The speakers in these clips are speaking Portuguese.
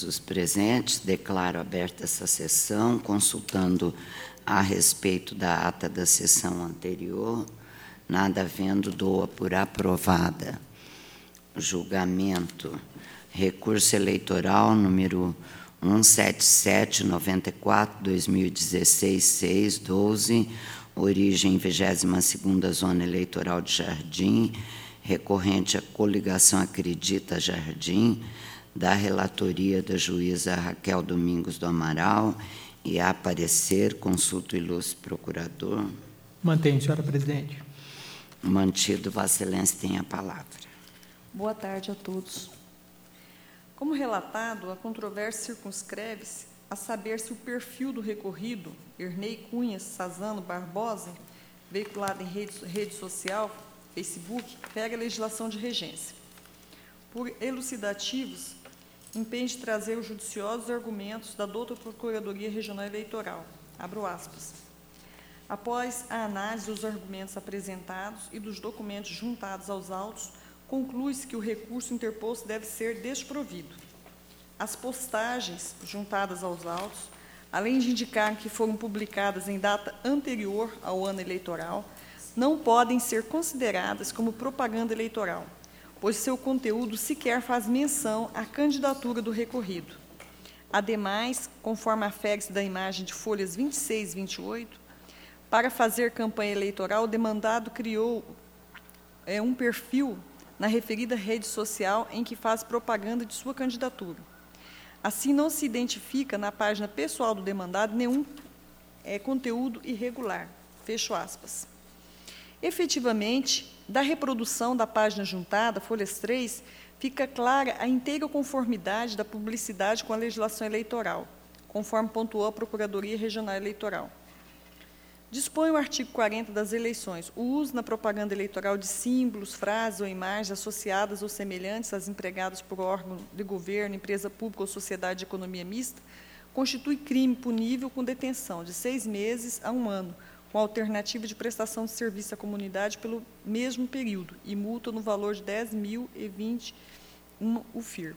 Os presentes, declaro aberta essa sessão, consultando a respeito da ata da sessão anterior, nada havendo, dou-a por aprovada. Julgamento, recurso eleitoral número 177-94-2016-6-12, origem 22ª Zona Eleitoral de Jardim, recorrente à coligação Acredita Jardim, da relatoria da juíza Raquel Domingos do Amaral, e a parecer, consulto o ilustre procurador. Mantenho, senhora presidente. Mantido, Vossa Excelência tem a palavra. Boa tarde a todos. Como relatado, a controvérsia circunscreve-se a saber se o perfil do recorrido, Ernei Cunha Sazano Barbosa, veiculado em rede social, Facebook, pega a legislação de regência. Por elucidativos, impede trazer os judiciosos argumentos da douta Procuradoria Regional Eleitoral. Abro aspas. Após a análise dos argumentos apresentados e dos documentos juntados aos autos, conclui-se que o recurso interposto deve ser desprovido. As postagens juntadas aos autos, além de indicar que foram publicadas em data anterior ao ano eleitoral, não podem ser consideradas como propaganda eleitoral, pois seu conteúdo sequer faz menção à candidatura do recorrido. Ademais, conforme afere-se da imagem de folhas 26 e 28, para fazer campanha eleitoral, o demandado criou um perfil na referida rede social em que faz propaganda de sua candidatura. Assim, não se identifica na página pessoal do demandado nenhum conteúdo irregular. Fecho aspas. Efetivamente, da reprodução da página juntada, folhas 3, fica clara a inteira conformidade da publicidade com a legislação eleitoral, conforme pontuou a Procuradoria Regional Eleitoral. Dispõe o artigo 40 das eleições o uso na propaganda eleitoral de símbolos, frases ou imagens associadas ou semelhantes às empregadas por órgão de governo, empresa pública ou sociedade de economia mista, constitui crime punível com detenção de 6 meses a 1 ano, com alternativa de prestação de serviço à comunidade pelo mesmo período, e multa no valor de 10.020 UFIR.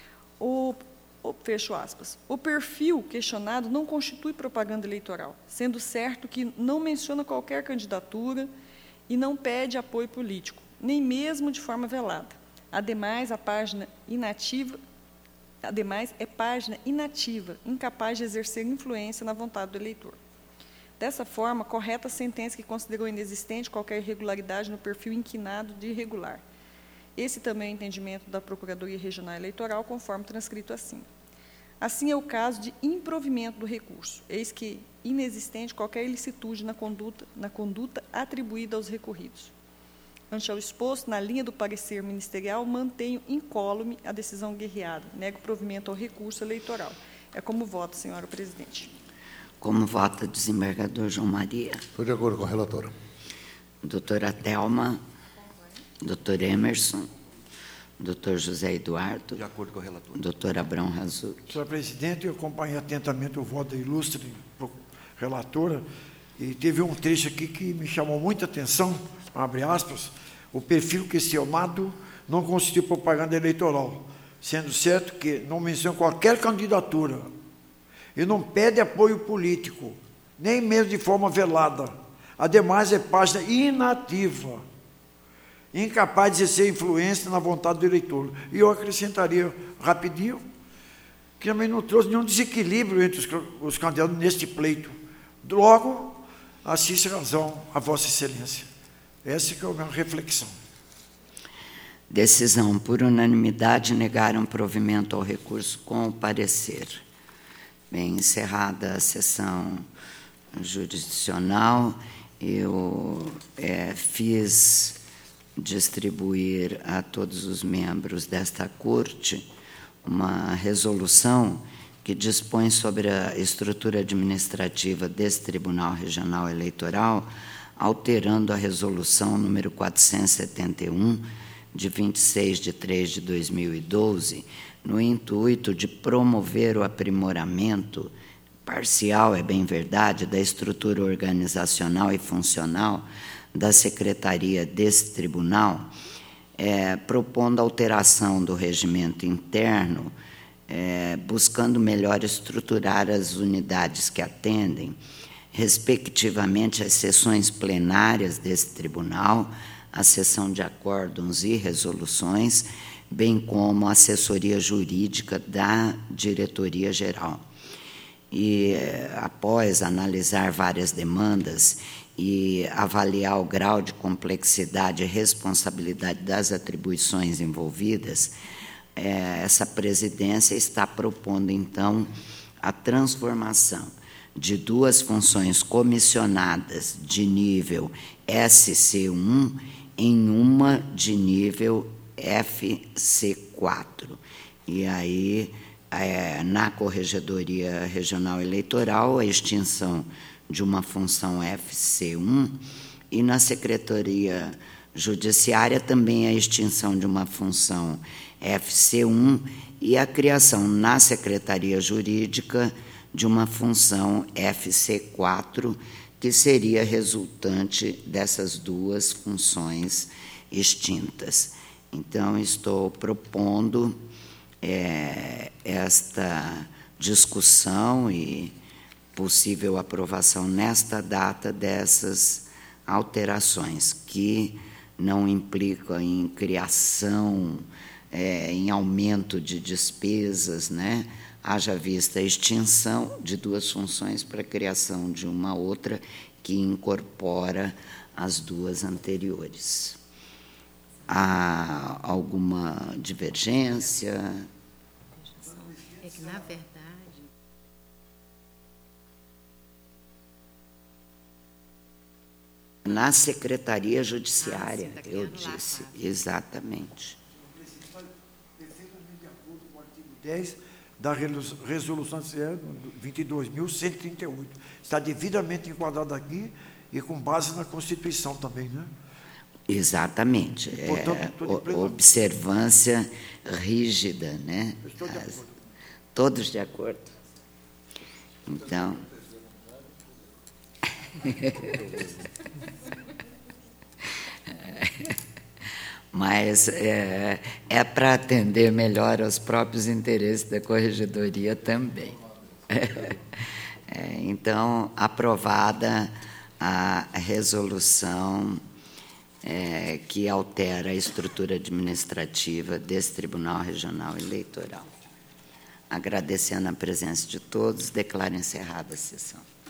Fecho aspas. O perfil questionado não constitui propaganda eleitoral, sendo certo que não menciona qualquer candidatura e não pede apoio político, nem mesmo de forma velada. Ademais, é página inativa, incapaz de exercer influência na vontade do eleitor. Dessa forma, correta a sentença que considerou inexistente qualquer irregularidade no perfil inquinado de irregular. Esse também é o entendimento da Procuradoria Regional Eleitoral, conforme transcrito acima. Assim é o caso de improvimento do recurso, eis que inexistente qualquer ilicitude na conduta atribuída aos recorridos. Ante ao exposto, na linha do parecer ministerial, mantenho incólume a decisão guerreada, nego provimento ao recurso eleitoral. É como voto, senhora presidente. Como vota o desembargador João Maria? Estou de acordo com a relatora. Doutora Thelma, doutor Emerson, doutor José Eduardo. De acordo com a relatora. Doutor Abrão Razuk. Senhora presidente, eu acompanhei atentamente o voto da ilustre relatora e teve um trecho aqui que me chamou muita atenção, abre aspas, o perfil questionado não constitui propaganda eleitoral, sendo certo que não menciona qualquer candidatura e não pede apoio político, nem mesmo de forma velada. Ademais, é página inativa, incapaz de exercer influência na vontade do eleitor. E eu acrescentaria rapidinho que também não trouxe nenhum desequilíbrio entre os candidatos neste pleito. Logo, assiste razão a Vossa Excelência. Essa que é a minha reflexão. Decisão por unanimidade, negaram provimento ao recurso com o parecer. Bem, encerrada a sessão jurisdicional, eu fiz distribuir a todos os membros desta Corte uma resolução que dispõe sobre a estrutura administrativa desse Tribunal Regional Eleitoral, alterando a resolução número 471, de 26 de 3 de 2012, no intuito de promover o aprimoramento parcial, é bem verdade, da estrutura organizacional e funcional da secretaria desse tribunal, propondo alteração do regimento interno buscando melhor estruturar as unidades que atendem, respectivamente, as sessões plenárias desse tribunal, a sessão de acórdãos e resoluções, bem como a assessoria jurídica da diretoria-geral. E, após analisar várias demandas e avaliar o grau de complexidade e responsabilidade das atribuições envolvidas, essa presidência está propondo, então, a transformação de 2 funções comissionadas de nível SC1 em uma de nível FC4. E aí, na Corregedoria Regional Eleitoral, a extinção de uma função FC1 e na Secretaria Judiciária também a extinção de uma função FC1 e a criação na Secretaria Jurídica de uma função FC4, que seria resultante dessas 2 funções extintas. Então, estou propondo esta discussão e possível aprovação nesta data dessas alterações, que não implicam em criação, em aumento de despesas, né? Haja vista a extinção de 2 funções para a criação de uma outra que incorpora as 2 anteriores. Há alguma divergência? É que, na verdade, na Secretaria Judiciária, eu disse, exatamente. Perfeitamente de acordo com o artigo 10 da Resolução 22.138. Está devidamente enquadrado aqui e com base na Constituição também, né? Exatamente. Portanto, observância rígida, né? Estou de acordo. Todos de acordo. Então. Mas é para atender melhor aos próprios interesses da Corregedoria também. Então, aprovada a resolução que altera a estrutura administrativa desse Tribunal Regional Eleitoral. Agradecendo a presença de todos, declaro encerrada a sessão.